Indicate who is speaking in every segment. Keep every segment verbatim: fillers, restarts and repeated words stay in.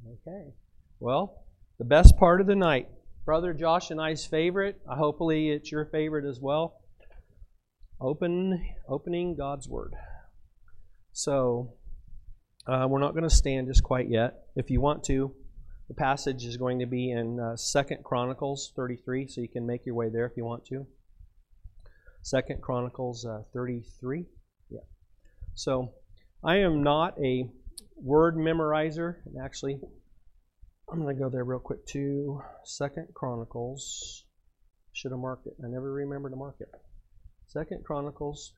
Speaker 1: Okay. Well, the best part of the night. Brother Josh and I's favorite. Uh, hopefully it's your favorite as well. Open, opening God's Word. So, uh, we're not going to stand just quite yet. If you want to, the passage is going to be in uh, Second Chronicles thirty-three, so you can make your way there if you want to. Second Chronicles uh, thirty-three. Yeah. So, I am not a word memorizer. And actually, I'm going to go there real quick to Second Chronicles. Should have marked it. I never remember to mark it. Second Chronicles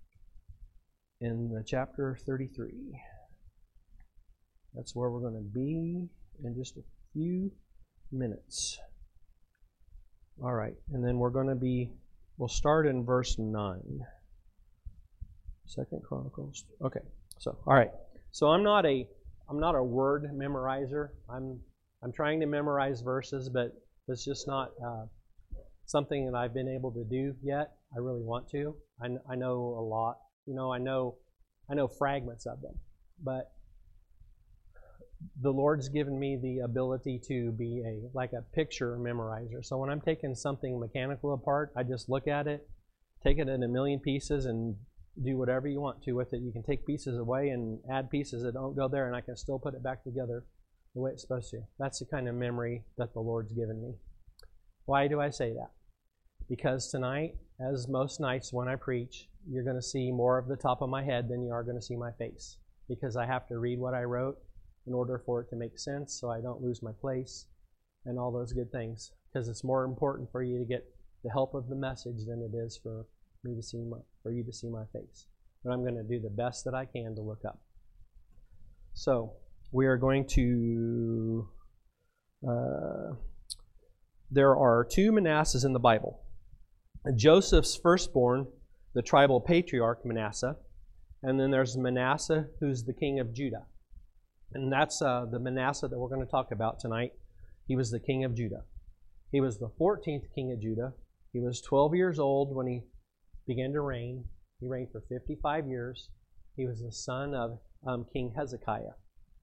Speaker 1: in the chapter thirty-three. That's where we're going to be in just a few minutes. All right, and then we're going to be, we'll start in verse nine. Second Chronicles. Okay, so all right. So I'm not a I'm not a word memorizer. I'm I'm trying to memorize verses, but it's just not uh, something that I've been able to do yet. I really want to. I, I know a lot. You know, I know I know fragments of them, but the Lord's given me the ability to be a like a picture memorizer. So when I'm taking something mechanical apart, I just look at it, take it in a million pieces, and do whatever you want to with it. You can take pieces away and add pieces that don't go there, and I can still put it back together the way it's supposed to. That's the kind of memory that the Lord's given me. Why do I say that? Because tonight, as most nights when I preach, you're going to see more of the top of my head than you are going to see my face. Because I have to read what I wrote in order for it to make sense so I don't lose my place and all those good things. Because it's more important for you to get the help of the message than it is for me to see my, for you to see my face. But I'm going to do the best that I can to look up. So we are going to, uh, there are two Manassehs in the Bible. Joseph's firstborn, the tribal patriarch Manasseh, and then there's Manasseh, who's the king of Judah. And that's uh, the Manasseh that we're going to talk about tonight. He was the king of Judah. He was the fourteenth king of Judah. He was twelve years old when he began to reign. He reigned for fifty-five years. He was the son of um, King Hezekiah.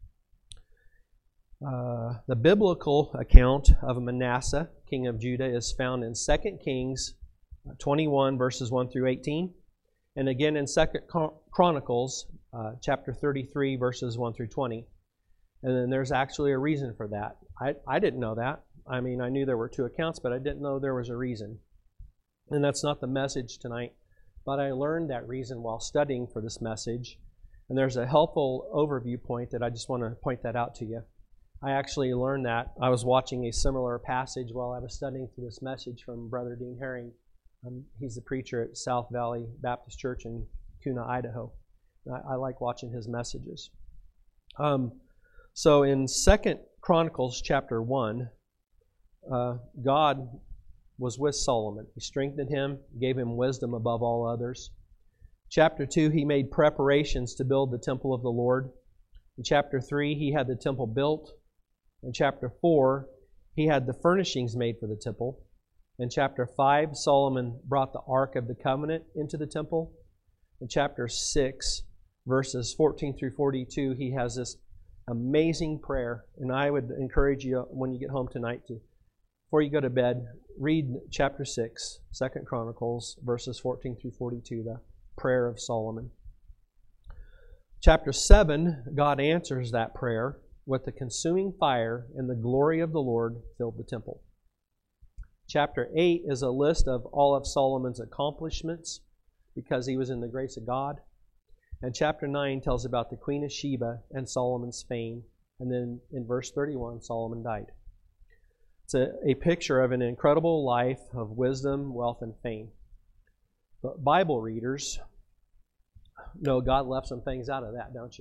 Speaker 1: Uh, the biblical account of Manasseh, king of Judah, is found in Second Kings twenty-one, verses one through eighteen. And again in Second Chronicles, uh, chapter thirty-three, verses one through twenty. And then there's actually a reason for that. I, I didn't know that. I mean, I knew there were two accounts, but I didn't know there was a reason. And that's not the message tonight. But I learned that reason while studying for this message. And there's a helpful overview point that I just want to point that out to you. I actually learned that. I was watching a similar passage while I was studying for this message from Brother Dean Herring. Um, he's the preacher at South Valley Baptist Church in Kuna, Idaho. I, I like watching his messages. Um, so in Second Chronicles chapter one, uh, God was with Solomon. He strengthened him, gave him wisdom above all others. Chapter two, he made preparations to build the temple of the Lord. In chapter three, he had the temple built. In chapter four, he had the furnishings made for the temple. In chapter five, Solomon brought the Ark of the Covenant into the temple. In chapter six, verses fourteen through forty-two, he has this amazing prayer. And I would encourage you when you get home tonight to, before you go to bed, read chapter six, Second Chronicles, verses fourteen through forty-two, the prayer of Solomon. Chapter seven, God answers that prayer with the consuming fire, and the glory of the Lord filled the temple. Chapter eight is a list of all of Solomon's accomplishments because he was in the grace of God. And chapter nine tells about the Queen of Sheba and Solomon's fame. And then in verse thirty-one, Solomon died. It's a, a picture of an incredible life of wisdom, wealth, and fame. But Bible readers know God left some things out of that, don't you?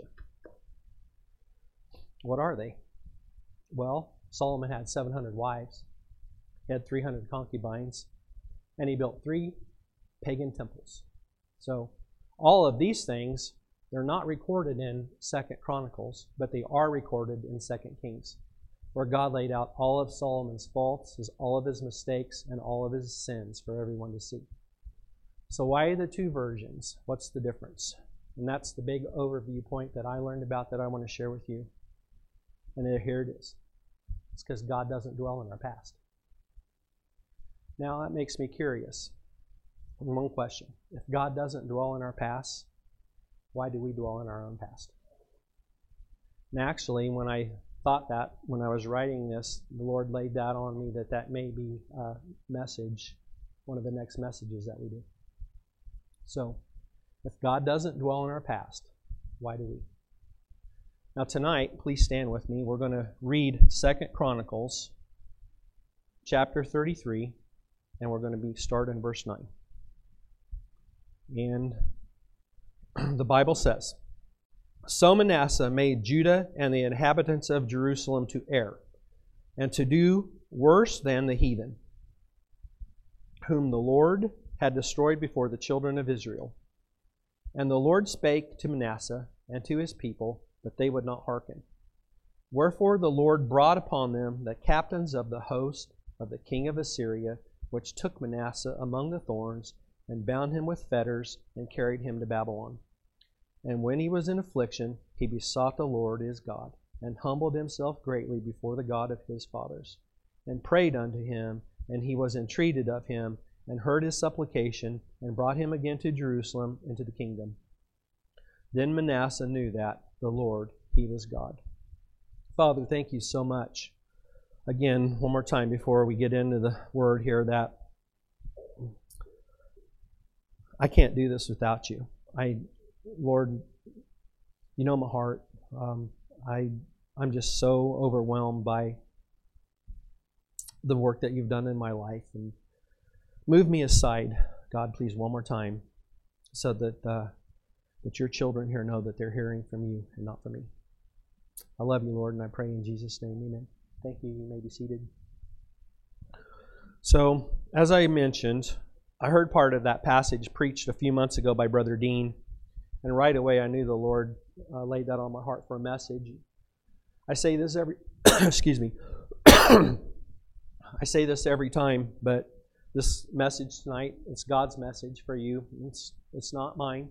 Speaker 1: What are they? Well, Solomon had seven hundred wives. He had three hundred concubines. And he built three pagan temples. So all of these things, they're not recorded in Second Chronicles, but they are recorded in Second Kings, where God laid out all of Solomon's faults, his, all of his mistakes, and all of his sins for everyone to see. So why the two versions? What's the difference? And that's the big overview point that I learned about that I want to share with you. And here it is. It's because God doesn't dwell in our past. Now that makes me curious. One question. If God doesn't dwell in our past, why do we dwell in our own past? And actually, when I thought that, when I was writing this, the Lord laid that on me that that may be a message, one of the next messages that we do. So, if God doesn't dwell in our past, why do we? Now tonight, please stand with me. We're going to read Second Chronicles chapter thirty-three, and we're going to be start in verse nine. And the Bible says, So Manasseh made Judah and the inhabitants of Jerusalem to err, and to do worse than the heathen, whom the Lord had destroyed before the children of Israel. And the Lord spake to Manasseh and to his people, but they would not hearken. Wherefore the Lord brought upon them the captains of the host of the king of Assyria, which took Manasseh among the thorns, and bound him with fetters, and carried him to Babylon. And when he was in affliction, he besought the Lord his God, and humbled himself greatly before the God of his fathers, and prayed unto him, and he was entreated of him, and heard his supplication, and brought him again to Jerusalem into the kingdom. Then Manasseh knew that the Lord, he was God. Father, thank you so much. Again, one more time before we get into the word here, that I can't do this without you. I, Lord, you know my heart. Um, I, I'm just so overwhelmed by the work that you've done in my life. And move me aside, God, please, one more time, so that uh, that your children here know that they're hearing from you and not from me. I love you, Lord, and I pray in Jesus' name, amen. Thank you. You may be seated. So, as I mentioned, I heard part of that passage preached a few months ago by Brother Dean, and right away I knew the Lord uh, laid that on my heart for a message. I say this every, excuse me, I say this every time, but this message tonight, it's God's message for you. It's it's not mine.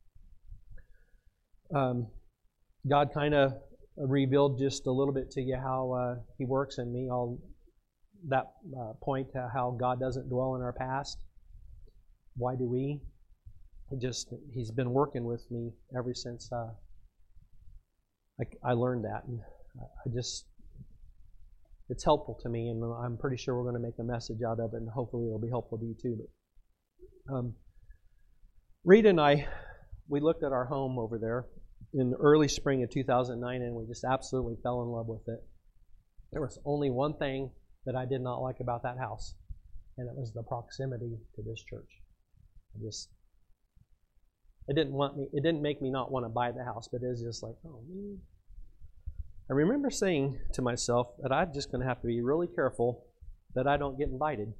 Speaker 1: Um, God kind of revealed just a little bit to you how uh, He works in me. All that uh, point to how God doesn't dwell in our past. Why do we? He just He's been working with me ever since uh, I, I learned that, and I just it's helpful to me, and I'm pretty sure we're going to make a message out of it, and hopefully it'll be helpful to you too. But um, Rita and I, we looked at our home over there in the early spring of two thousand nine, and we just absolutely fell in love with it. There was only one thing that I did not like about that house, and it was the proximity to this church. I just, it didn't want me, it didn't make me not want to buy the house, but it was just like, oh man. I remember saying to myself that I'm just going to have to be really careful that I don't get invited.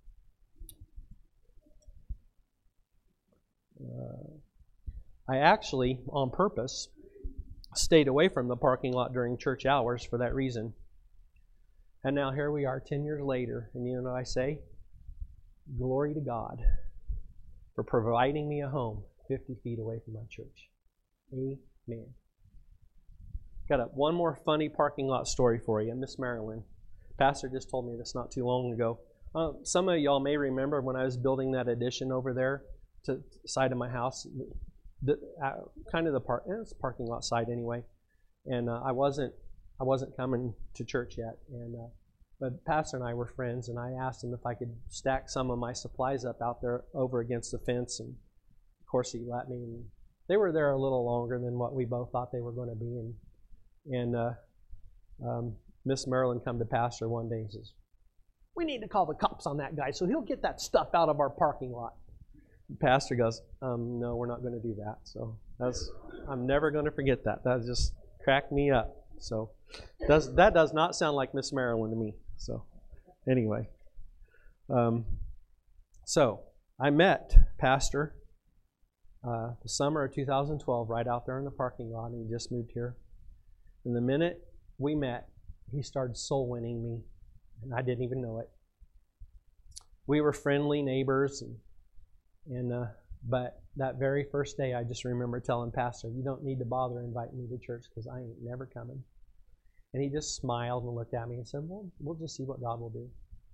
Speaker 1: Uh, I actually, on purpose, stayed away from the parking lot during church hours for that reason. And now here we are ten years later, and you know what I say? Glory to God for providing me a home fifty feet away from my church. Amen. Got a, one more funny parking lot story for you. Miss Marilyn, Pastor just told me this not too long ago. Uh, some of y'all may remember when I was building that addition over there to the side of my house, the, uh, kind of the park, eh, it's parking lot side anyway. And uh, I wasn't, I wasn't coming to church yet. And uh, but Pastor and I were friends, and I asked him if I could stack some of my supplies up out there over against the fence, and of course he let me. And they were there a little longer than what we both thought they were going to be, and. And uh, um, Miss Marilyn come to Pastor one day and says, "We need to call the cops on that guy so he'll get that stuff out of our parking lot." The Pastor goes, um, "No, we're not going to do that." So that's I'm never going to forget that. That just cracked me up. So does that does not sound like Miss Marilyn to me. So anyway, um, so I met Pastor uh, the summer of two thousand twelve right out there in the parking lot, and he just moved here. And the minute we met, he started soul winning me, and I didn't even know it. We were friendly neighbors, and, and uh, but that very first day, I just remember telling Pastor, "You don't need to bother inviting me to church because I ain't never coming." And he just smiled and looked at me and said, well, we'll just see what God will do.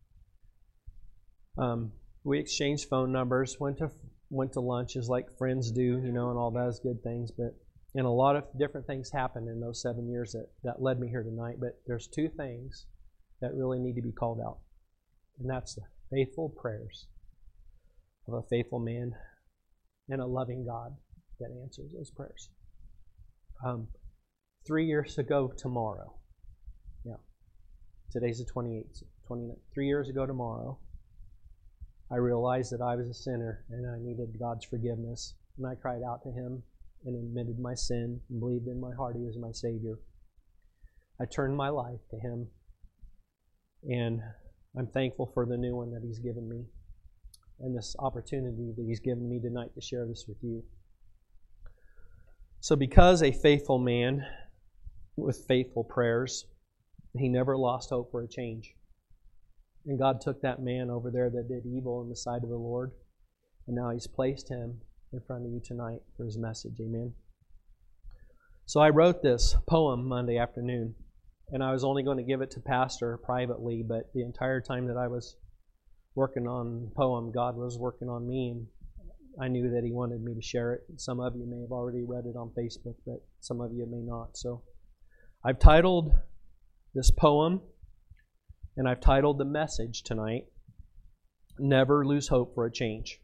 Speaker 1: Um, we exchanged phone numbers, went to went to lunches like friends do, you know, and all those good things. But and a lot of different things happened in those seven years that, that led me here tonight. But there's two things that really need to be called out. And that's the faithful prayers of a faithful man and a loving God that answers those prayers. Um, three years ago tomorrow, yeah, today's the twenty-eighth, twenty-ninth, three years ago tomorrow, I realized that I was a sinner and I needed God's forgiveness. And I cried out to Him and admitted my sin and believed in my heart He was my Savior. I turned my life to Him, and I'm thankful for the new one that He's given me and this opportunity that He's given me tonight to share this with you. So because a faithful man with faithful prayers, he never lost hope for a change. And God took that man over there that did evil in the sight of the Lord, and now He's placed him in front of you tonight for His message. Amen. So I wrote this poem Monday afternoon, and I was only going to give it to Pastor privately, but the entire time that I was working on the poem, God was working on me, and I knew that He wanted me to share it. Some of you may have already read it on Facebook, but some of you may not. So I've titled this poem, and I've titled the message tonight, Never Lose Hope for a Change.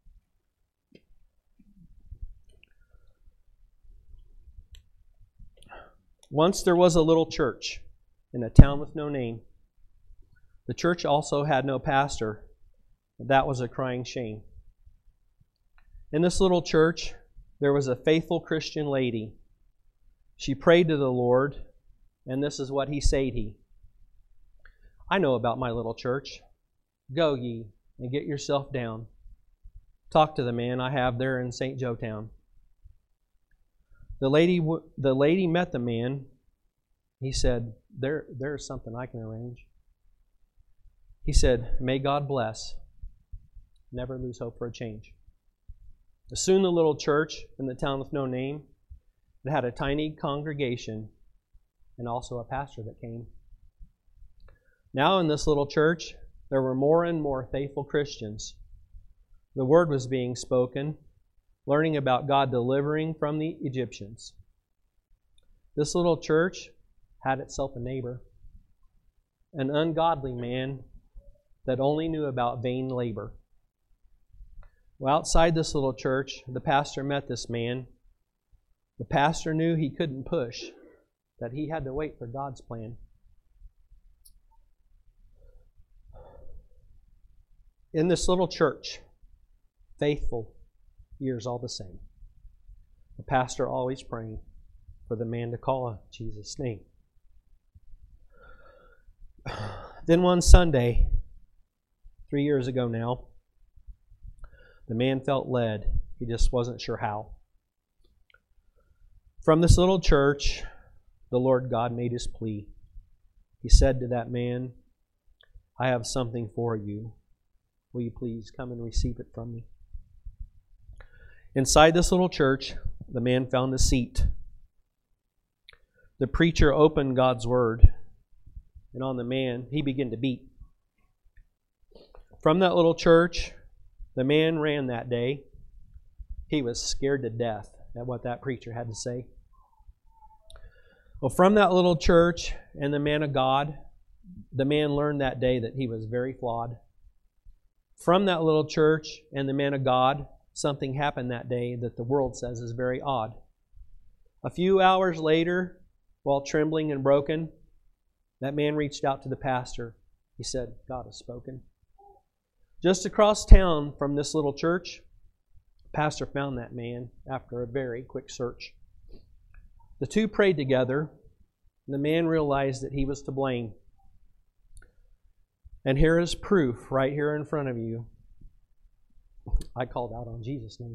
Speaker 1: Once there was a little church in a town with no name. The church also had no pastor. That was a crying shame. In this little church, there was a faithful Christian lady. She prayed to the Lord, and this is what He said he. I know about my little church. Go ye and get yourself down. Talk to the man I have there in Saint Joe Town. The lady, the lady met the man. He said, there, there's something I can arrange. He said, may God bless. Never lose hope for a change. Soon the little church in the town with no name, it had a tiny congregation and also a pastor that came. Now in this little church, there were more and more faithful Christians. The word was being spoken, learning about God delivering from the Egyptians. This little church had itself a neighbor, an ungodly man that only knew about vain labor. Well, outside this little church, the pastor met this man. The pastor knew he couldn't push, that he had to wait for God's plan. In this little church, faithful years all the same. The pastor always praying for the man to call on Jesus' name. Then one Sunday, three years ago now, the man felt led. He just wasn't sure how. From this little church, the Lord God made His plea. He said to that man, I have something for you. Will you please come and receive it from me? Inside this little church, the man found a seat. The preacher opened God's Word, and on the man, he began to beat. From that little church, the man ran that day. He was scared to death at what that preacher had to say. Well, from that little church and the man of God, the man learned that day that he was very flawed. From that little church and the man of God, something happened that day that the world says is very odd. A few hours later, while trembling and broken, that man reached out to the pastor. He said, God has spoken. Just across town from this little church, the pastor found that man after a very quick search. The two prayed together, and the man realized that he was to blame. And here is proof right here in front of you. I called out on Jesus' name.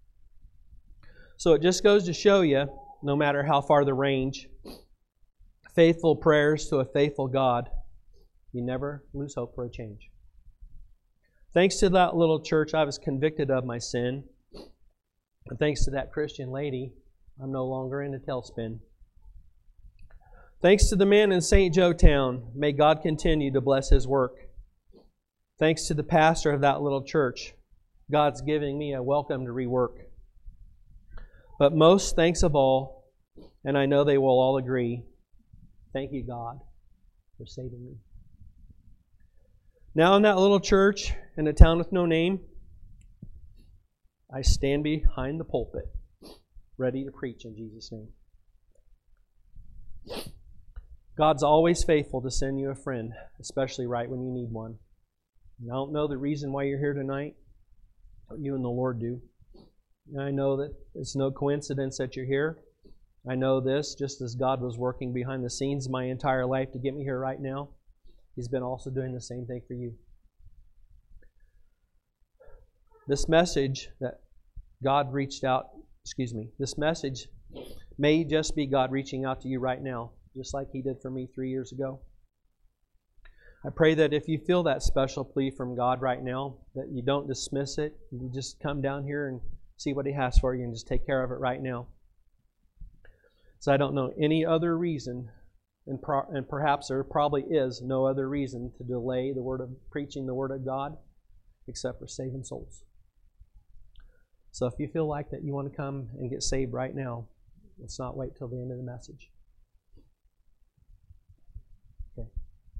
Speaker 1: So it just goes to show you, no matter how far the range, faithful prayers to a faithful God, you never lose hope for a change. Thanks to that little church, I was convicted of my sin. And thanks to that Christian lady, I'm no longer in a tailspin. Thanks to the man in Saint Joe Town. May God continue to bless his work. Thanks to the pastor of that little church. God's giving me a welcome to rework. But most thanks of all, and I know they will all agree, thank you, God, for saving me. Now in that little church in a town with no name, I stand behind the pulpit, ready to preach in Jesus' name. God's always faithful to send you a friend, especially right when you need one. And I don't know the reason why you're here tonight, but you and the Lord do. And I know that it's no coincidence that you're here. I know this, just as God was working behind the scenes my entire life to get me here right now, He's been also doing the same thing for you. This message that God reached out, excuse me, this message may just be God reaching out to you right now, just like He did for me three years ago. I pray that if you feel that special plea from God right now, that you don't dismiss it. You just come down here and see what He has for you and just take care of it right now. So I don't know any other reason, and, pro- and perhaps there probably is no other reason to delay the word of preaching the Word of God except for saving souls. So if you feel like that you want to come and get saved right now, let's not wait till the end of the message. Okay.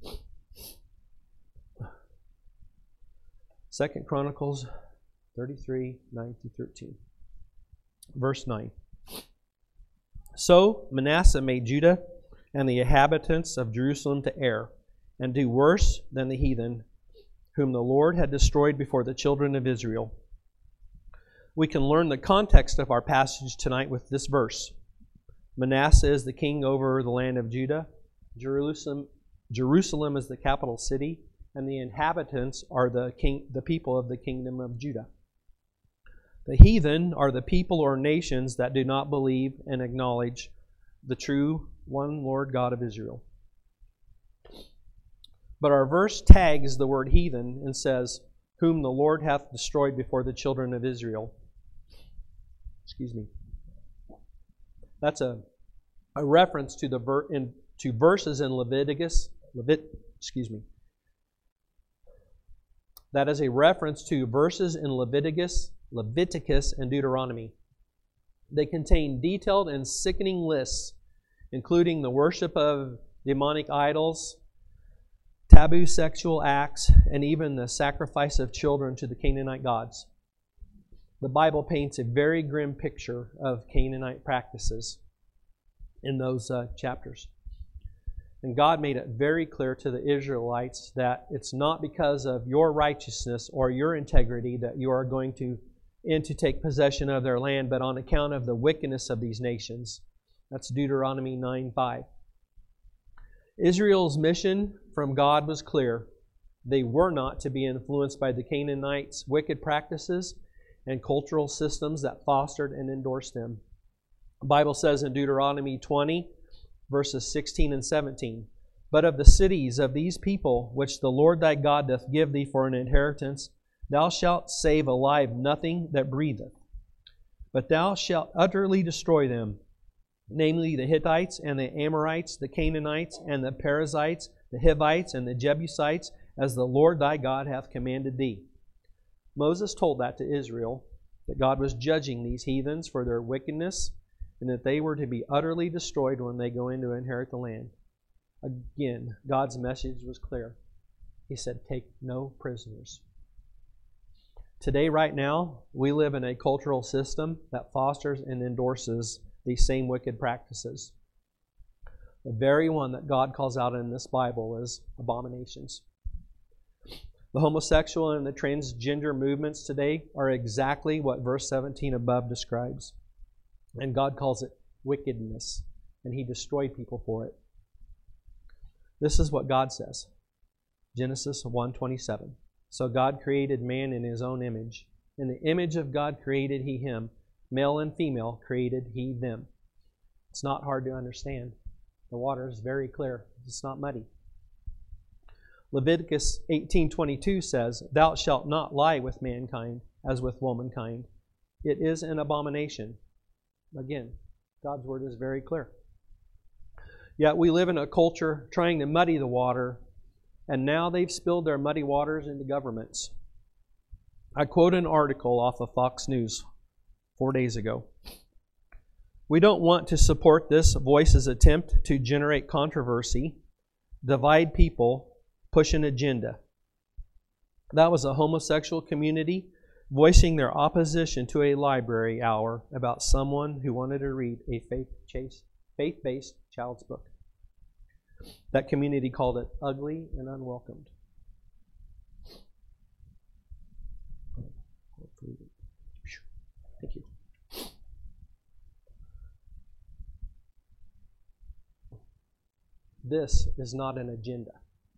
Speaker 1: Second Chronicles thirty-three, nine through thirteen. Verse nine. So Manasseh made Judah and the inhabitants of Jerusalem to err, and do worse than the heathen, whom the Lord had destroyed before the children of Israel. We can learn the context of our passage tonight with this verse. Manasseh is the king over the land of Judah. Jerusalem, Jerusalem is the capital city, and the inhabitants are the king, the people of the kingdom of Judah. The heathen are the people or nations that do not believe and acknowledge the true one Lord God of Israel. But our verse tags the word heathen and says, whom the Lord hath destroyed before the children of Israel. Excuse me. That's a, a reference to the ver, in, to verses in Leviticus. Levit, excuse me. That is a reference to verses in Leviticus, Leviticus, and Deuteronomy. They contain detailed and sickening lists, including the worship of demonic idols, taboo sexual acts, and even the sacrifice of children to the Canaanite gods. The Bible paints a very grim picture of Canaanite practices in those uh, chapters. And God made it very clear to the Israelites that it's not because of your righteousness or your integrity that you are going to in to take possession of their land, but on account of the wickedness of these nations. That's Deuteronomy nine five. Israel's mission from God was clear. They were not to be influenced by the Canaanites' wicked practices and cultural systems that fostered and endorsed them. The Bible says in Deuteronomy twenty, verses sixteen and seventeen, but of the cities of these people, which the Lord thy God doth give thee for an inheritance, thou shalt save alive nothing that breatheth, but thou shalt utterly destroy them, namely the Hittites and the Amorites, the Canaanites and the Perizzites, the Hivites and the Jebusites, as the Lord thy God hath commanded thee. Moses told that to Israel, that God was judging these heathens for their wickedness, and that they were to be utterly destroyed when they go in to inherit the land. Again, God's message was clear. He said, take no prisoners. Today, right now, we live in a cultural system that fosters and endorses these same wicked practices. The very one that God calls out in this Bible is abominations. The homosexual and the transgender movements today are exactly what verse seventeen above describes. And God calls it wickedness, and He destroyed people for it. This is what God says. Genesis one twenty-seven. So God created man in His own image. In the image of God created He him. Male and female created He them. It's not hard to understand. The water is very clear. It's not muddy. Leviticus eighteen twenty-two says, thou shalt not lie with mankind as with womankind. It is an abomination. Again, God's word is very clear. Yet we live in a culture trying to muddy the water, and now they've spilled their muddy waters into governments. I quote an article off of Fox News four days ago. We don't want to support this voice's attempt to generate controversy, divide people, push an agenda. That was a homosexual community voicing their opposition to a library hour about someone who wanted to read a faith-based child's book. That community called it ugly and unwelcomed. Thank you. This is not an agenda.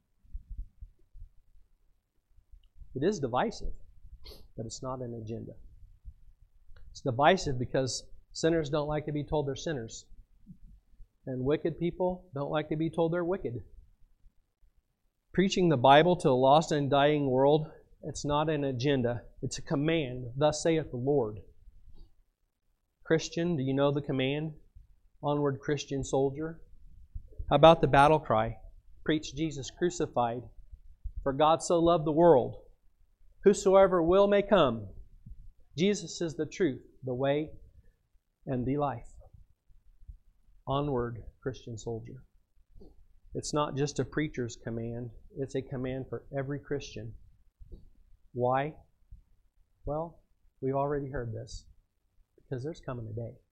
Speaker 1: It is divisive, but it's not an agenda. It's divisive because sinners don't like to be told they're sinners. And wicked people don't like to be told they're wicked. Preaching the Bible to a lost and dying world, it's not an agenda. It's a command. Thus saith the Lord. Christian, do you know the command? Onward, Christian soldier. How about the battle cry? Preach Jesus crucified. For God so loved the world. Whosoever will may come. Jesus is the truth, the way, and the life. Onward, Christian soldier. It's not just a preacher's command. It's a command for every Christian. Why? Well, we've already heard this. Because there's coming a day.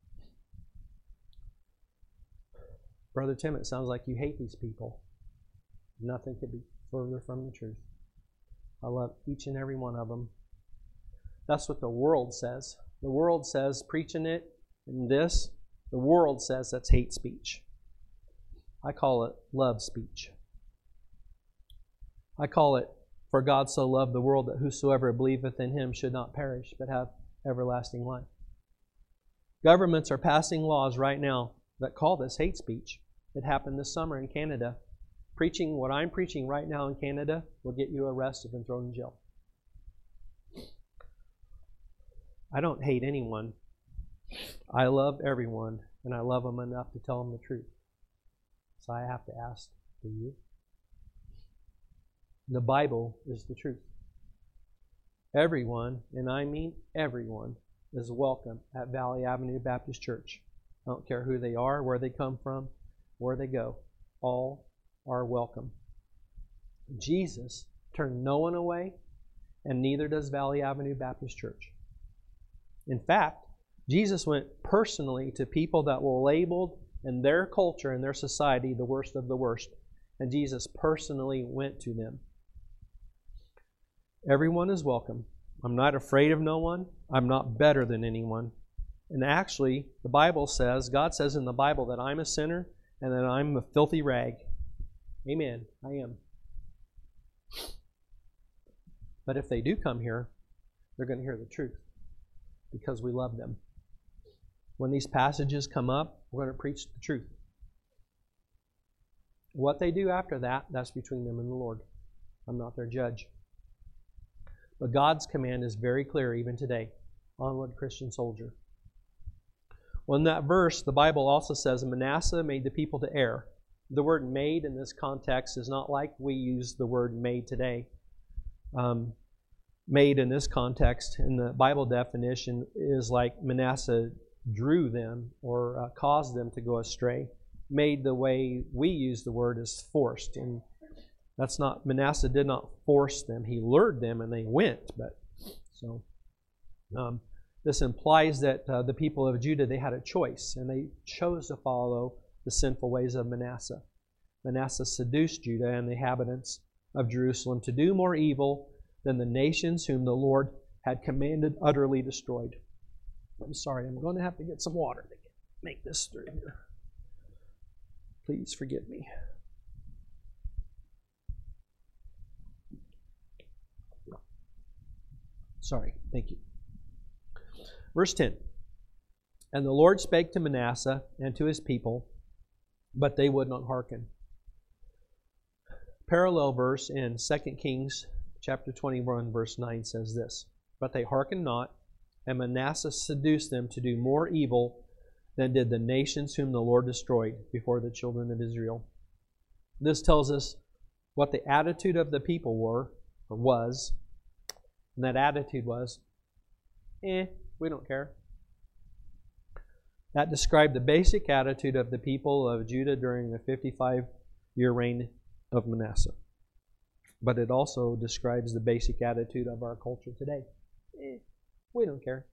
Speaker 1: Brother Tim, it sounds like you hate these people. Nothing could be further from the truth. I love each and every one of them. That's what the world says. The world says preaching it and this, the world says that's hate speech. I call it love speech. I call it, for God so loved the world that whosoever believeth in Him should not perish, but have everlasting life. Governments are passing laws right now that call this hate speech. It happened this summer in Canada. Preaching what I'm preaching right now in Canada will get you arrested and thrown in jail. I don't hate anyone. I love everyone, and I love them enough to tell them the truth. So I have to ask, do you? The Bible is the truth. Everyone, and I mean everyone, is welcome at Valley Avenue Baptist Church. I don't care who they are, where they come from, where they go. All are welcome. Jesus turned no one away, and neither does Valley Avenue Baptist Church. In fact, Jesus went personally to people that were labeled in their culture and their society the worst of the worst. And Jesus personally went to them. Everyone is welcome. I'm not afraid of no one. I'm not better than anyone. And actually, the Bible says, God says in the Bible that I'm a sinner and that I'm a filthy rag. Amen. I am. But if they do come here, they're going to hear the truth because we love them. When these passages come up, we're going to preach the truth. What they do after that, that's between them and the Lord. I'm not their judge. But God's command is very clear even today. Onward, Christian soldier. Well, in that verse, the Bible also says, Manasseh made the people to err. The word made in this context is not like we use the word made today. Um, made in this context, in the Bible definition, is like Manasseh drew them or uh, caused them to go astray. Made the way we use the word is forced. And that's not, Manasseh did not force them. He lured them and they went. But so um, this implies that uh, the people of Judah, they had a choice and they chose to follow the sinful ways of Manasseh. Manasseh seduced Judah and the inhabitants of Jerusalem to do more evil than the nations whom the Lord had commanded utterly destroyed. I'm sorry, I'm going to have to get some water to make this through here. Please forgive me. Sorry, thank you. Verse ten. And the Lord spake to Manasseh and to his people, but they would not hearken. Parallel verse in Second Kings chapter twenty-one, verse nine says this, But they hearkened not, and Manasseh seduced them to do more evil than did the nations whom the Lord destroyed before the children of Israel. This tells us what the attitude of the people were, or was. And that attitude was, eh, we don't care. That described the basic attitude of the people of Judah during the fifty-five-year reign of Manasseh. But it also describes the basic attitude of our culture today. Eh, we don't care.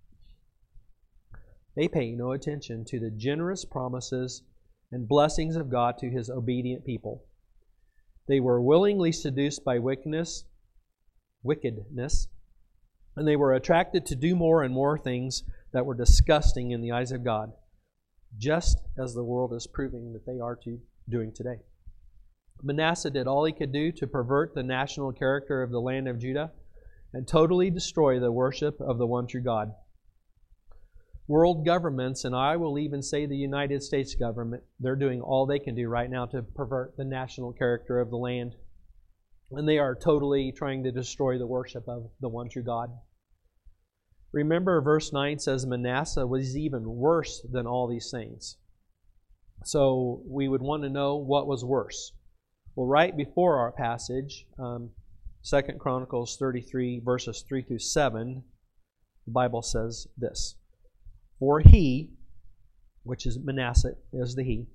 Speaker 1: They pay no attention to the generous promises and blessings of God to His obedient people. They were willingly seduced by wickedness, wickedness, and they were attracted to do more and more things that were disgusting in the eyes of God, just as the world is proving that they are to doing today. Manasseh did all he could do to pervert the national character of the land of Judah and totally destroy the worship of the one true God. World governments, and I will even say the United States government, they're doing all they can do right now to pervert the national character of the land. And they are totally trying to destroy the worship of the one true God. Remember, verse nine says Manasseh was even worse than all these things. So we would want to know what was worse. Well, right before our passage, um, Second Chronicles thirty-three, verses three through seven, the Bible says this. For he, which is Manasseh, is the he.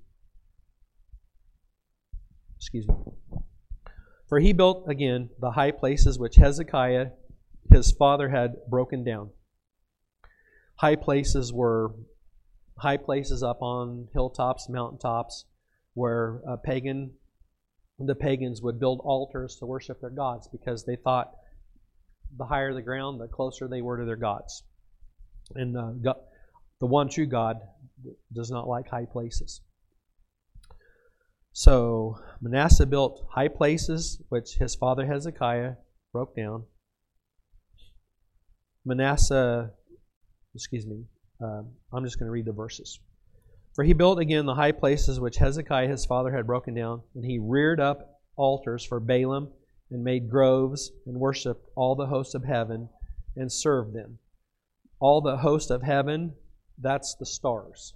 Speaker 1: Excuse me. For he built again the high places which Hezekiah, his father, had broken down. High places were high places up on hilltops, mountaintops, where a pagan, the pagans would build altars to worship their gods because they thought the higher the ground, the closer they were to their gods. And uh, God, the one true God does not like high places. So Manasseh built high places which his father Hezekiah broke down. Manasseh, excuse me, uh, I'm just going to read the verses. For he built again the high places which Hezekiah his father had broken down, and he reared up altars for Baalim, and made groves, and worshipped all the hosts of heaven, and served them. All the host of heaven, that's the stars.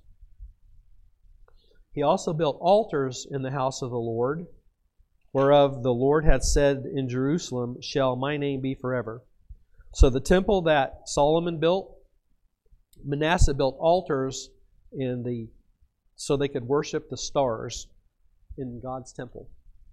Speaker 1: He also built altars in the house of the Lord, whereof the Lord had said in Jerusalem, shall my name be forever. So the temple that Solomon built, Manasseh built altars in the so they could worship the stars in God's temple.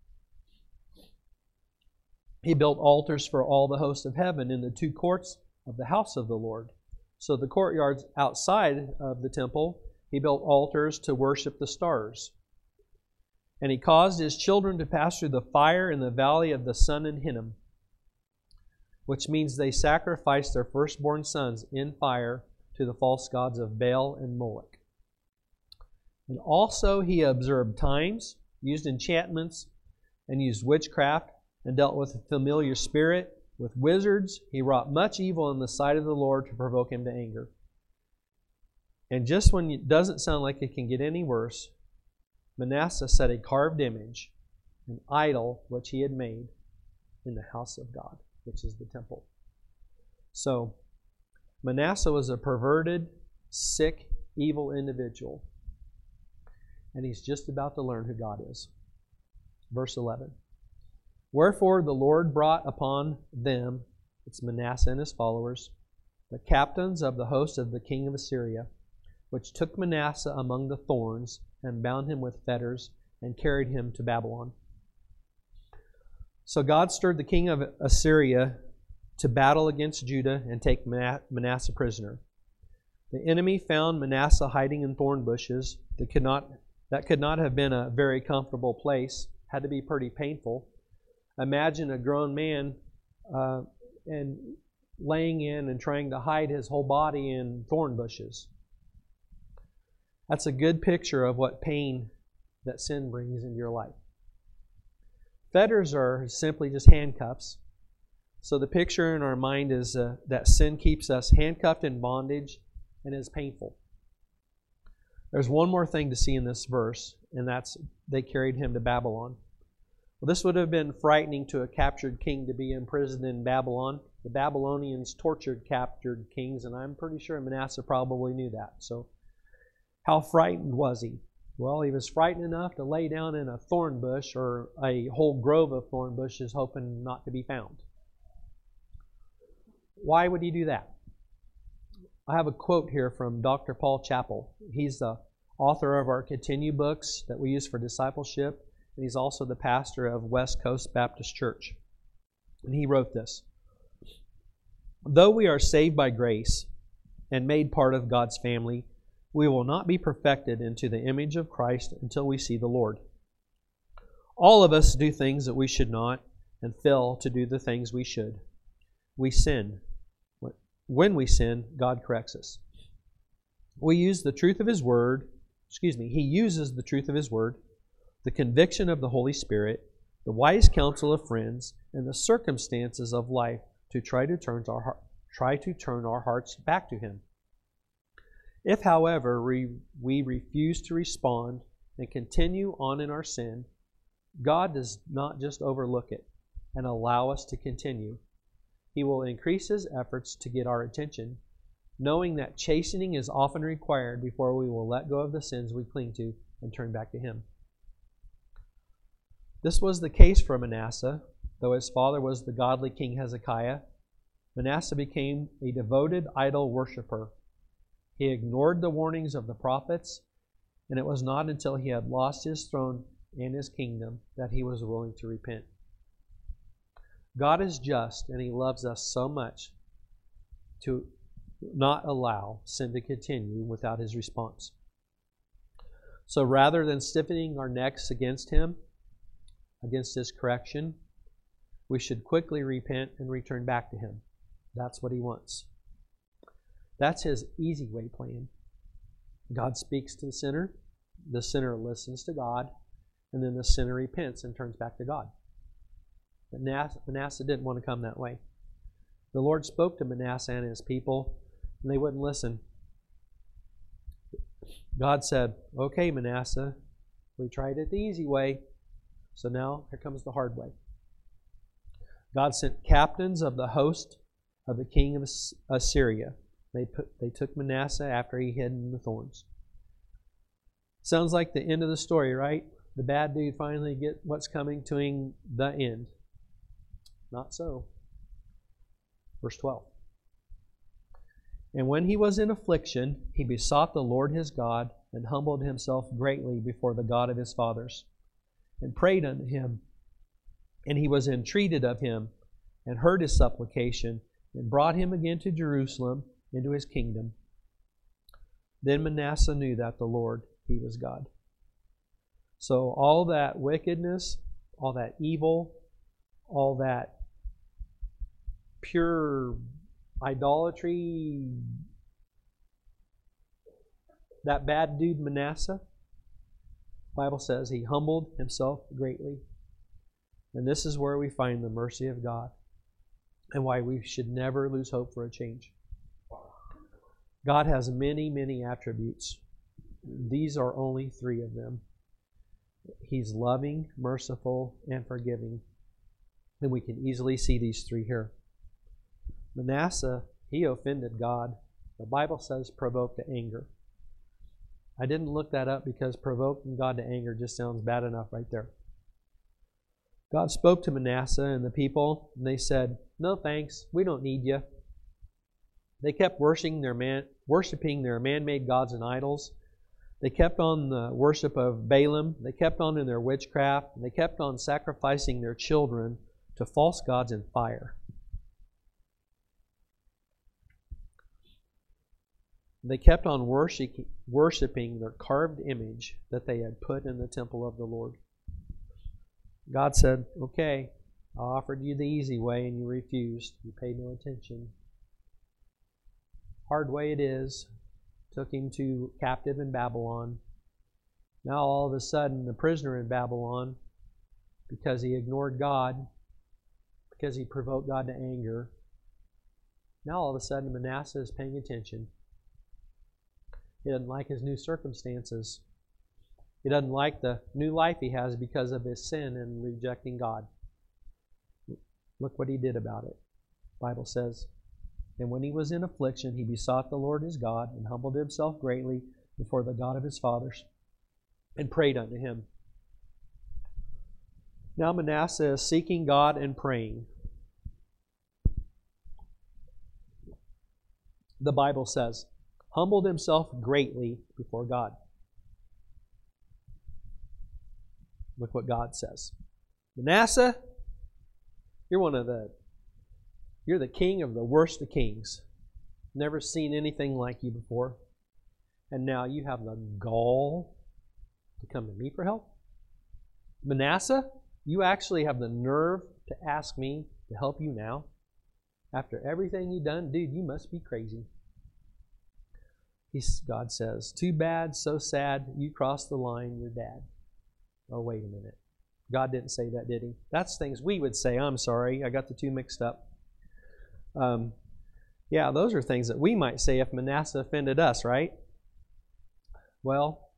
Speaker 1: He built altars for all the hosts of heaven in the two courts of the house of the Lord. So the courtyards outside of the temple, he built altars to worship the stars. And he caused his children to pass through the fire in the valley of the Sun in Hinnom, which means they sacrificed their firstborn sons in fire to the false gods of Baal and Moloch. And also he observed times, used enchantments, and used witchcraft, and dealt with a familiar spirit, with wizards. He wrought much evil in the sight of the Lord to provoke him to anger. And just when it doesn't sound like it can get any worse, Manasseh set a carved image, an idol which he had made in the house of God, which is the temple. So Manasseh was a perverted, sick, evil individual. And he's just about to learn who God is. Verse eleven. Wherefore the Lord brought upon them, it's Manasseh and his followers, the captains of the host of the king of Assyria, which took Manasseh among the thorns, and bound him with fetters, and carried him to Babylon. So God stirred the king of Assyria to battle against Judah and take Manasseh prisoner. The enemy found Manasseh hiding in thorn bushes. That could not, that could not have been a very comfortable place. Had to be pretty painful. Imagine a grown man uh, and laying in and trying to hide his whole body in thorn bushes. That's a good picture of what pain that sin brings into your life. Fetters are simply just handcuffs. So the picture in our mind is uh, that sin keeps us handcuffed in bondage and is painful. There's one more thing to see in this verse, and that's they carried him to Babylon. Well, this would have been frightening to a captured king to be imprisoned in Babylon. The Babylonians tortured captured kings, and I'm pretty sure Manasseh probably knew that. So How frightened was he? Well, he was frightened enough to lay down in a thorn bush or a whole grove of thorn bushes hoping not to be found. Why would he do that? I have a quote here from Doctor Paul Chappell. He's the author of our Continue books that we use for discipleship, and he's also the pastor of West Coast Baptist Church. And he wrote this: "Though we are saved by grace and made part of God's family, we will not be perfected into the image of Christ until we see the Lord. All of us do things that we should not and fail to do the things we should. We sin. When we sin, God corrects us. We use the truth of His Word, excuse me, He uses the truth of His Word, the conviction of the Holy Spirit, the wise counsel of friends, and the circumstances of life to try to turn our heart, try to turn our hearts back to Him. If, however, we, we refuse to respond and continue on in our sin, God does not just overlook it and allow us to continue. He will increase His efforts to get our attention, knowing that chastening is often required before we will let go of the sins we cling to and turn back to Him. This was the case for Manasseh. Though his father was the godly King Hezekiah, Manasseh became a devoted idol worshiper. He ignored the warnings of the prophets, and it was not until he had lost his throne and his kingdom that he was willing to repent. God is just, and He loves us so much to not allow sin to continue without His response. So rather than stiffening our necks against Him, against His correction, we should quickly repent and return back to Him. That's what He wants. That's His easy way plan. God speaks to the sinner, the sinner listens to God, and then the sinner repents and turns back to God. But Manasseh didn't want to come that way. The Lord spoke to Manasseh and his people, and they wouldn't listen. God said, "Okay, Manasseh, we tried it the easy way, so now here comes the hard way." God sent captains of the host of the king of Assyria. They put, they took Manasseh after he hid in the thorns. Sounds like the end of the story, right? The bad dude finally get what's coming to him, the end. Not so. Verse twelve. "And when he was in affliction, he besought the Lord his God, and humbled himself greatly before the God of his fathers, and prayed unto Him. And he was entreated of Him, and heard his supplication, and brought him again to Jerusalem, into his kingdom. Then Manasseh knew that the Lord, He was God." So all that wickedness, all that evil, all that pure idolatry, that bad dude Manasseh, the Bible says he humbled himself greatly. And this is where we find the mercy of God and why we should never lose hope for a change. God has many, many attributes. These are only three of them. He's loving, merciful, and forgiving. And we can easily see these three here. Manasseh, he offended God. The Bible says provoked to anger. I didn't look that up because provoking God to anger just sounds bad enough right there. God spoke to Manasseh and the people, and they said, "No thanks, we don't need you." They kept worshiping their man, worshiping their man-made gods and idols. They kept on the worship of Balaam. They kept on in their witchcraft. And they kept on sacrificing their children to false gods in fire. They kept on worship, worshiping their carved image that they had put in the temple of the Lord. God said, "Okay, I offered you the easy way and you refused. You paid no attention. Hard way it is." Took him to captive in Babylon. Now all of a sudden, a prisoner in Babylon, because he ignored God, because he provoked God to anger. Now all of a sudden, Manasseh is paying attention. He doesn't like his new circumstances. He doesn't like the new life he has because of his sin and rejecting God. Look what he did about it. The Bible says, "And when he was in affliction, he besought the Lord his God, and humbled himself greatly before the God of his fathers and prayed unto him. Now Manasseh is seeking God and praying. The Bible says, humbled himself greatly before God. Look what God says. Manasseh, you're one of the, you're the king of the worst of kings. Never seen anything like you before. And now you have the gall to come to me for help? Manasseh, you actually have the nerve to ask me to help you now? After everything you've done? Dude, you must be crazy. He's, God says, too bad, so sad, you crossed the line, you're dad. Oh, wait a minute. God didn't say that, did he? That's things we would say. I'm sorry, I got the two mixed up. Um, yeah, those are things that we might say if Manasseh offended us, right? Well,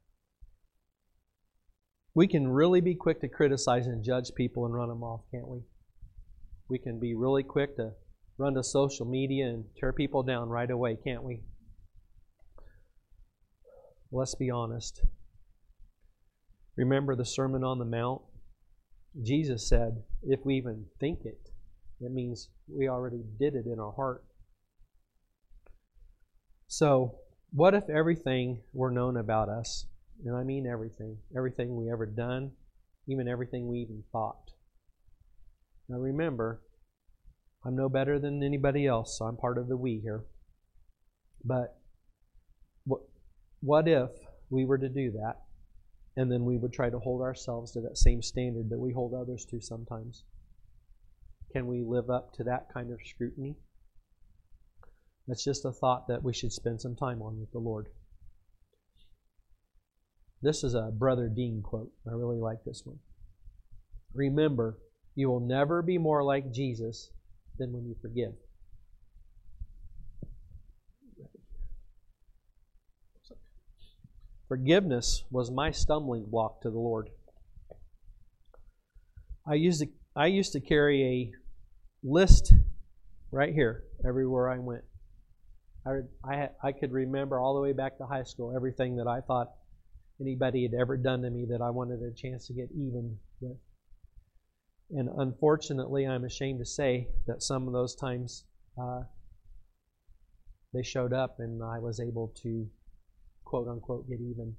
Speaker 1: we can really be quick to criticize and judge people and run them off, can't we? We can be really quick to run to social media and tear people down right away, can't we? Let's be honest. Remember the Sermon on the Mount? Jesus said, if we even think it, it means we already did it in our heart. So, what if everything were known about us? And I mean everything. Everything we ever done, even everything we even thought. Now remember, I'm no better than anybody else, so I'm part of the we here. But what, what if we were to do that, and then we would try to hold ourselves to that same standard that we hold others to sometimes? Can we live up to that kind of scrutiny? That's just a thought that we should spend some time on with the Lord. This is a Brother Dean quote. I really like this one. Remember, you will never be more like Jesus than when you forgive. Forgiveness was my stumbling block to the Lord. I used to, I used to carry a list right here everywhere I went. I, I, I could remember all the way back to high school everything that I thought anybody had ever done to me that I wanted a chance to get even with. And unfortunately, I'm ashamed to say that some of those times uh, they showed up and I was able to quote unquote get even.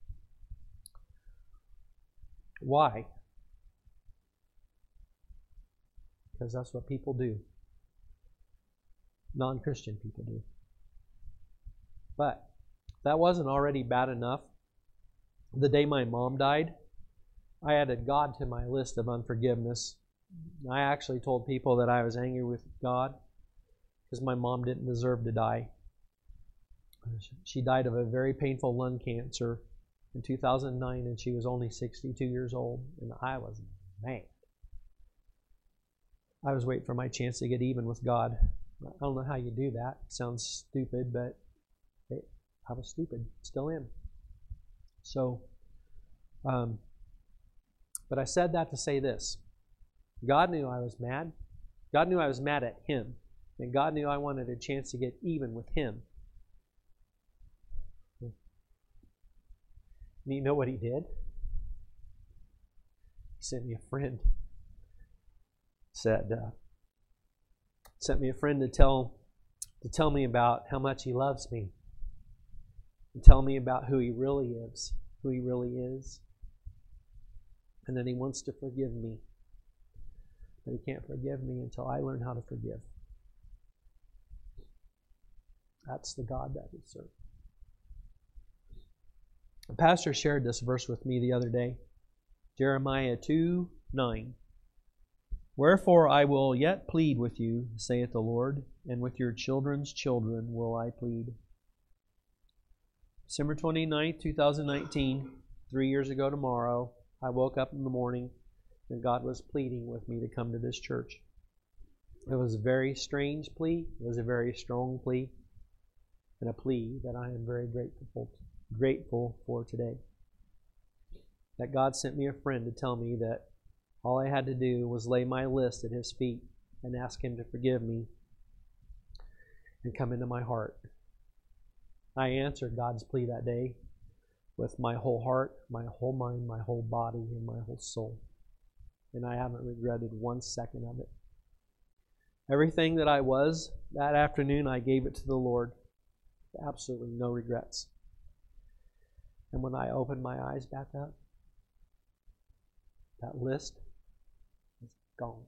Speaker 1: Why? Because that's what people do. Non-Christian people do. But that wasn't already bad enough. The day my mom died, I added God to my list of unforgiveness. I actually told people that I was angry with God because my mom didn't deserve to die. She died of a very painful lung cancer in two thousand nine, and she was only sixty-two years old, and I was mad. I was waiting for my chance to get even with God. I don't know how you do that. It sounds stupid, but it, I was stupid. Still am. So, um, but I said that to say this. God knew I was mad. God knew I was mad at Him. And God knew I wanted a chance to get even with Him. And you know what He did? He sent me a friend. Said, uh, sent me a friend to tell to tell me about how much He loves me. And tell me about who He really is, who He really is. And that He wants to forgive me. But He can't forgive me until I learn how to forgive. That's the God that we serve. The pastor shared this verse with me the other day. Jeremiah two nine. Wherefore I will yet plead with you, saith the Lord, and with your children's children will I plead. December twenty-ninth, twenty nineteen, three years ago tomorrow, I woke up in the morning and God was pleading with me to come to this church. It was a very strange plea. It was a very strong plea. And a plea that I am very grateful, grateful for today. That God sent me a friend to tell me that all I had to do was lay my list at His feet and ask Him to forgive me and come into my heart. I answered God's plea that day, with my whole heart, my whole mind, my whole body, and my whole soul. And I haven't regretted one second of it. Everything that I was that afternoon, I gave it to the Lord. Absolutely no regrets. And when I opened my eyes back up, that list is gone.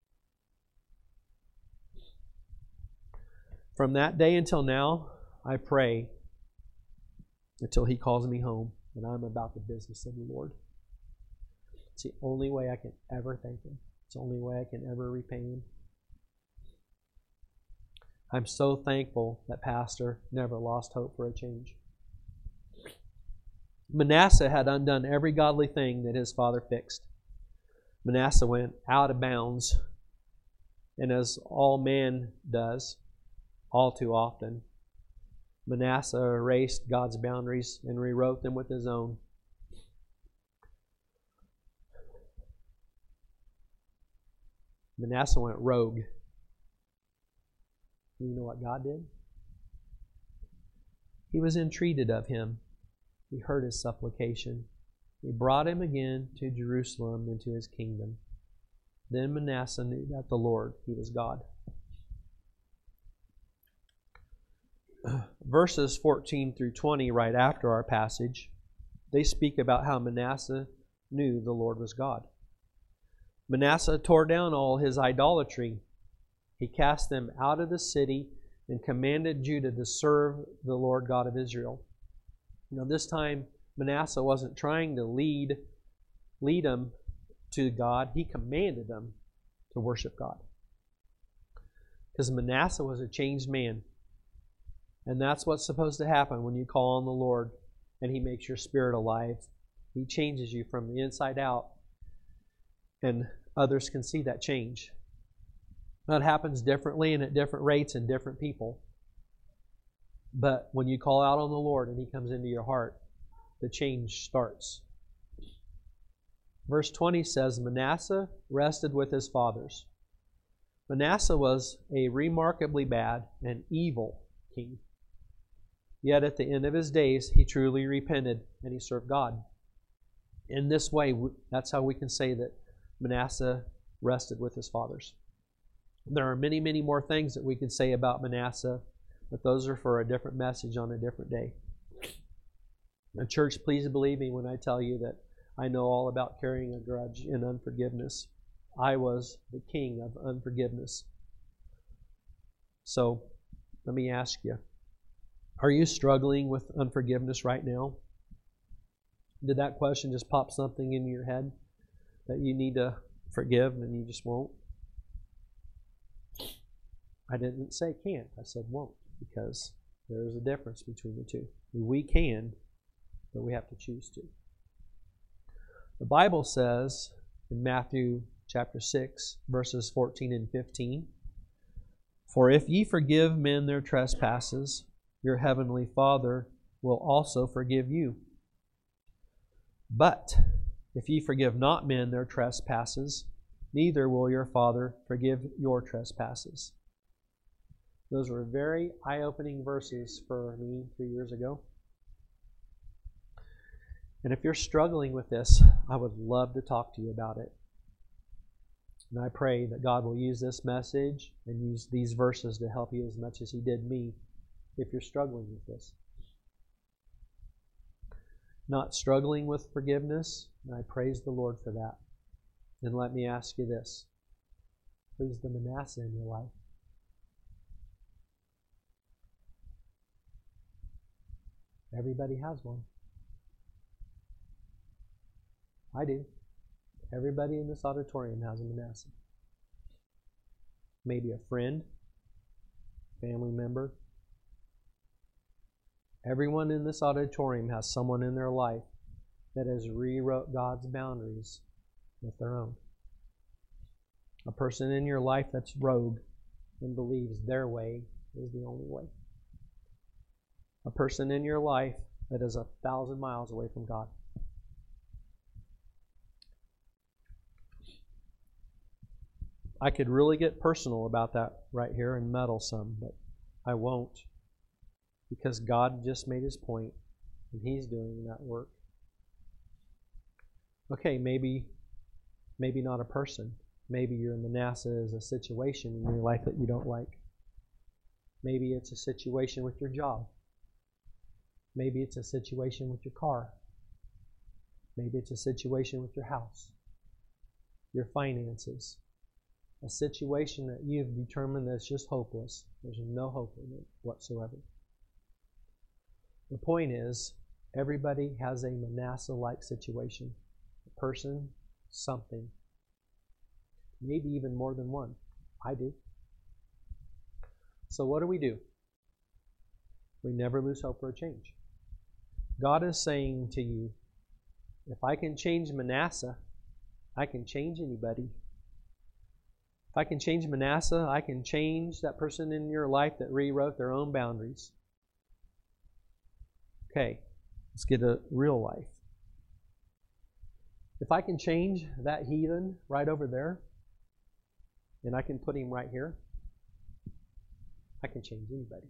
Speaker 1: From that day until now, I pray until He calls me home and I'm about the business of the Lord. It's the only way I can ever thank Him. It's the only way I can ever repay Him. I'm so thankful that Pastor never lost hope for a change. Manasseh had undone every godly thing that his father fixed. Manasseh went out of bounds, and as all man does, all too often, Manasseh erased God's boundaries and rewrote them with his own. Manasseh went rogue. You know what God did? He was entreated of him. He heard his supplication. He brought him again to Jerusalem into his kingdom. Then Manasseh knew that the Lord, He was God. Verses fourteen through twenty, right after our passage, they speak about how Manasseh knew the Lord was God. Manasseh tore down all his idolatry. He cast them out of the city and commanded Judah to serve the Lord God of Israel. Now this time, Manasseh wasn't trying to lead, lead them to God. He commanded them to worship God. Because Manasseh was a changed man. And that's what's supposed to happen when you call on the Lord and He makes your spirit alive. He changes you from the inside out. And others can see that change. That happens differently and at different rates in different people. But when you call out on the Lord and He comes into your heart, the change starts. Verse twenty says, Manasseh rested with his fathers. Manasseh was a remarkably bad and evil king. Yet at the end of his days, he truly repented and he served God. In this way, that's how we can say that Manasseh rested with his fathers. There are many, many more things that we could say about Manasseh, but those are for a different message on a different day. And church, please believe me when I tell you that I know all about carrying a grudge and unforgiveness. I was the king of unforgiveness. So, let me ask you, are you struggling with unforgiveness right now? Did that question just pop something in your head that you need to forgive and you just won't? I didn't say can't. I said won't, because there is a difference between the two. We can, but we have to choose to. The Bible says in Matthew chapter six, verses fourteen and fifteen, For if ye forgive men their trespasses, your heavenly Father will also forgive you. But if ye forgive not men their trespasses, neither will your Father forgive your trespasses. Those were very eye-opening verses for me three years ago. And if you're struggling with this, I would love to talk to you about it. And I pray that God will use this message and use these verses to help you as much as He did me if you're struggling with this. Not struggling with forgiveness, and I praise the Lord for that. And let me ask you this. Who's the Manasseh in your life? Everybody has one. I do. Everybody in this auditorium has a Manasseh. Maybe a friend, family member. Everyone in this auditorium has someone in their life that has rewrote God's boundaries with their own. A person in your life that's rogue and believes their way is the only way. A person in your life that is a thousand miles away from God. I could really get personal about that right here and meddle some, but I won't, because God just made His point. And He's doing that work. Okay, maybe maybe not a person. Maybe your Manasseh is a situation in your life that you don't like. Maybe it's a situation with your job. Maybe it's a situation with your car. Maybe it's a situation with your house, your finances. A situation that you've determined that's just hopeless. There's no hope in it whatsoever. The point is, everybody has a Manasseh-like situation. A person, something. Maybe even more than one. I do. So what do we do? We never lose hope for a change. God is saying to you, if I can change Manasseh, I can change anybody. If I can change Manasseh, I can change that person in your life that rewrote their own boundaries. Okay, let's get a real life. If I can change that heathen right over there, and I can put him right here, I can change anybody.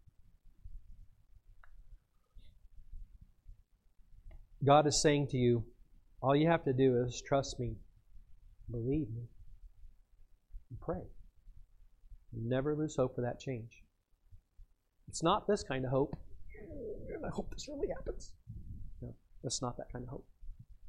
Speaker 1: God is saying to you, all you have to do is trust me, believe me, and pray. Never lose hope for that change. It's not this kind of hope. I hope this really happens. No, that's not that kind of hope.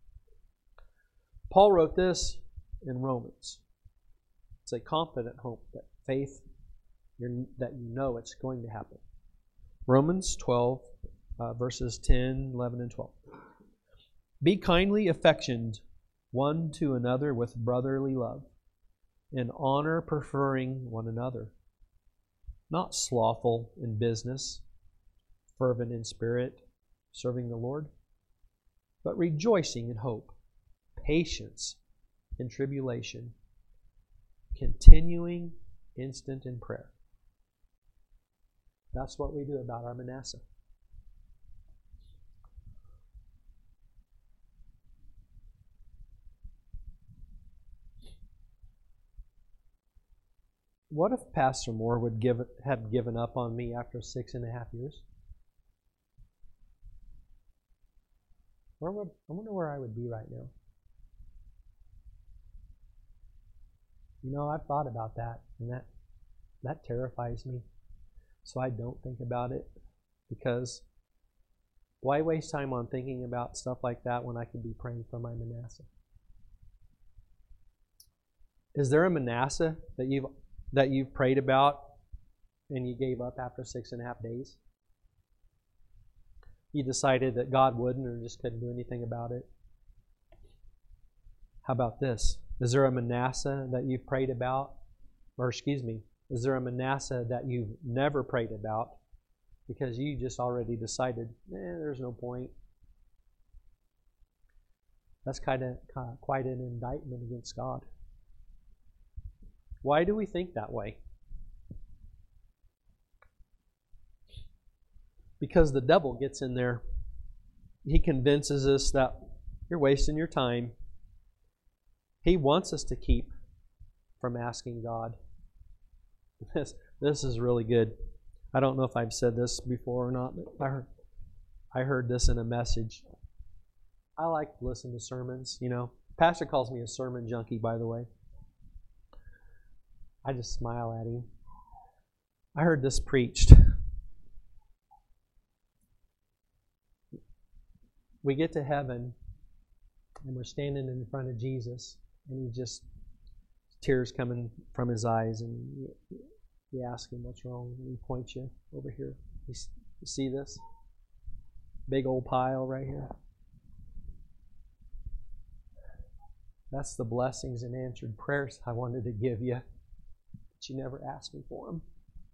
Speaker 1: Paul wrote this in Romans. It's a confident hope that faith, you're, that you know it's going to happen. Romans twelve, uh, verses ten, eleven, and twelve. Be kindly affectioned one to another with brotherly love, in honor preferring one another, not slothful in business, fervent in spirit, serving the Lord, but rejoicing in hope, patience in tribulation, continuing instant in prayer. That's what we do about our Manasseh. What if Pastor Moore would give had given up on me after six and a half years? Where would, I wonder where I would be right now. You know, I've thought about that, and that that terrifies me. So I don't think about it, because why waste time on thinking about stuff like that when I could be praying for my Manasseh? Is there a Manasseh that you've that you've prayed about and you gave up after six and a half days? You decided that God wouldn't or just couldn't do anything about it? How about this? Is there a Manasseh that you've prayed about? Or excuse me, is there a Manasseh that you've never prayed about because you just already decided, eh, there's no point? That's kind of, kind of quite an indictment against God. Why do we think that way? Because the devil gets in there. He convinces us that you're wasting your time. He wants us to keep from asking God. This, this is really good. I don't know if I've said this before or not, but I heard, I heard this in a message. I like to listen to sermons, you know. Pastor calls me a sermon junkie, by the way. I just smile at him. I heard this preached. We get to heaven, and we're standing in front of Jesus, and he just, tears coming from his eyes, and you, you ask him what's wrong, and he points you over here. You, you see this? Big old pile right here. That's the blessings and answered prayers I wanted to give you, but you never asked me for them.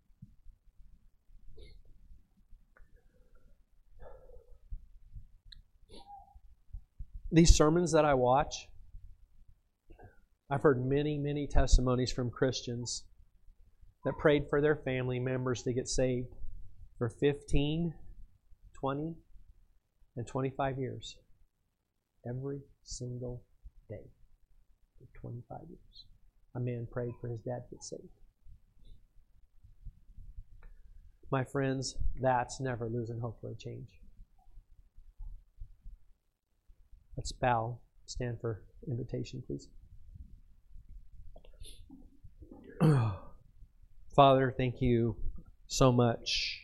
Speaker 1: These sermons that I watch, I've heard many, many testimonies from Christians that prayed for their family members to get saved for fifteen, twenty, and twenty-five years. Every single day for twenty-five years. A man prayed for his dad to get saved. My friends, that's never losing hope for a change. Let's bow. Stand for invitation, please. Father, thank you so much.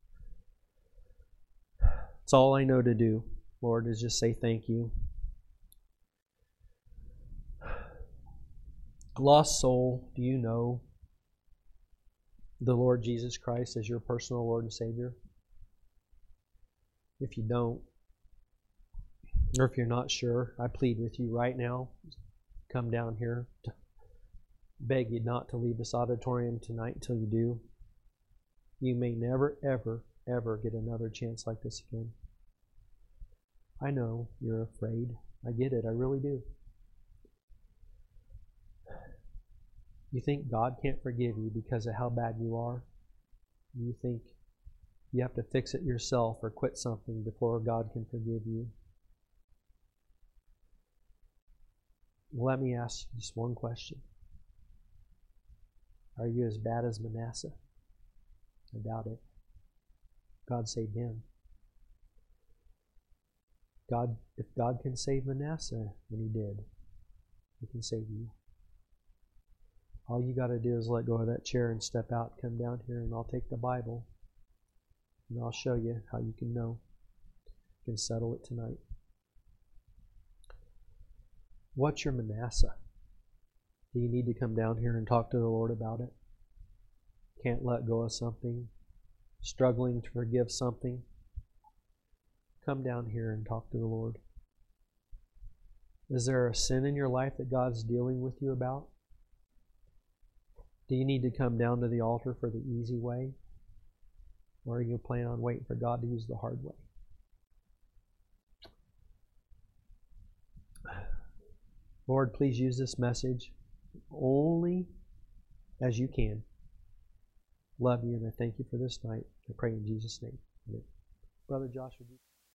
Speaker 1: It's all I know to do, Lord, is just say thank you. Lost soul, do you know the Lord Jesus Christ as your personal Lord and Savior? If you don't, or if you're not sure, I plead with you right now, come down here. To beg you not to leave this auditorium tonight until you do. You may never, ever, ever get another chance like this again. I know you're afraid. I get it. I really do. You think God can't forgive you because of how bad you are? You think you have to fix it yourself or quit something before God can forgive you? Let me ask you just one question. Are you as bad as Manasseh? I doubt it. God saved him. God, if God can save Manasseh, and He did, He can save you. All you got to do is let go of that chair and step out, come down here, and I'll take the Bible, and I'll show you how you can know. You can settle it tonight. What's your Manasseh? Do you need to come down here and talk to the Lord about it? Can't let go of something? Struggling to forgive something? Come down here and talk to the Lord. Is there a sin in your life that God's dealing with you about? Do you need to come down to the altar for the easy way? Or are you planning on waiting for God to use the hard way? Lord, please use this message only as you can. Love you, and I thank you for this night. I pray in Jesus' name. Amen. Brother Josh, would you...